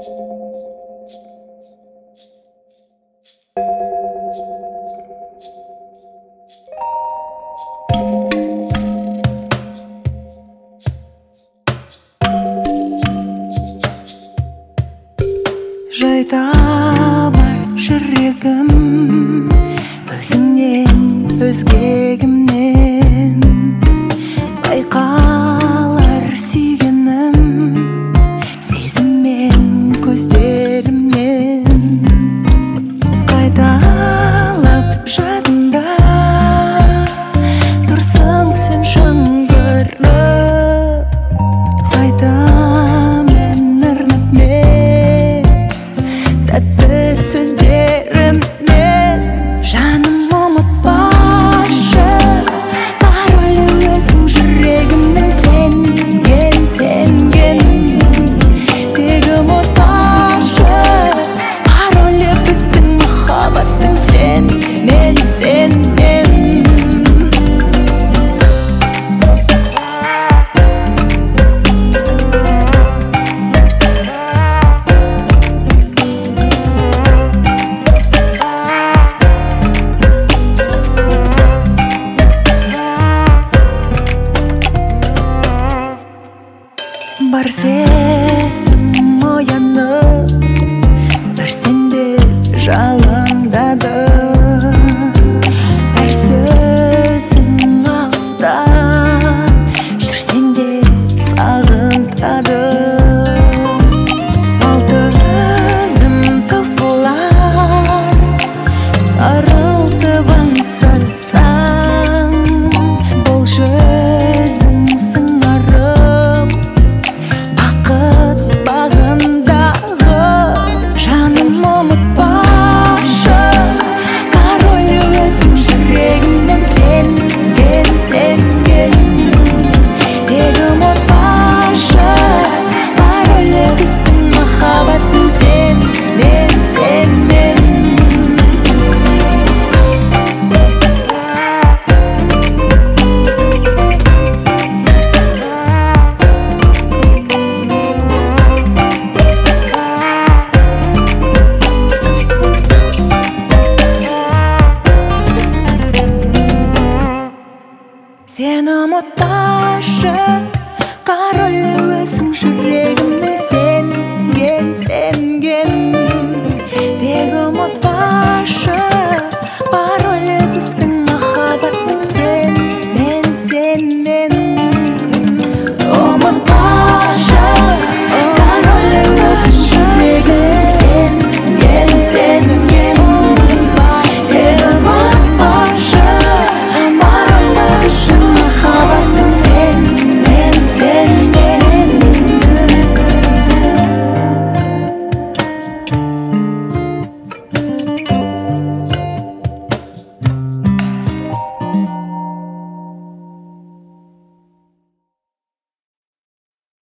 Жайда бар жүрегім өзіңнен өзгегімнен байқалар сүйгенім сезіммен көздерімнен қайталап жадыңда тұрсың сен жаңғырып қайтамен ырнап тәтті сөздеріммен жаным ұмытпашы паролі өзің жүрегімнің сенген тек ұмытпашы паролі біздің махаббаттың сен мен бар сезім оянып бір сенде жалындады әр сөзің алыста жүрсең де сағынтады алтын таусылар сарылтып аңсатсаң болшы өзің сыңарып бақыт бағын